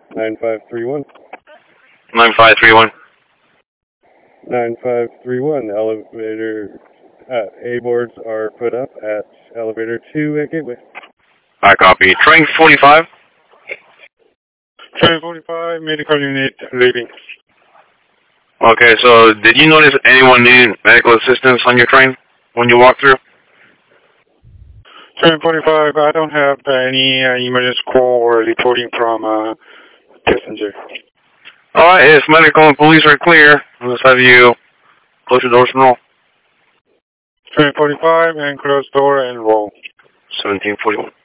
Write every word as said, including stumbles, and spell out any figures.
nine five three one. nine five three one. nine five three one. Elevator uh, A boards are put up at elevator two at Gateway. I copy. Train forty-five. Train forty-five, medical unit leaving. Okay, so did you notice anyone needing medical assistance on your train when you walked through? Train forty-five, I don't have any uh, emergency call or reporting from a uh, passenger. Alright, if medical and police are clear, let's have you close your doors and roll. Train forty-five and close door and roll. seventeen forty-one.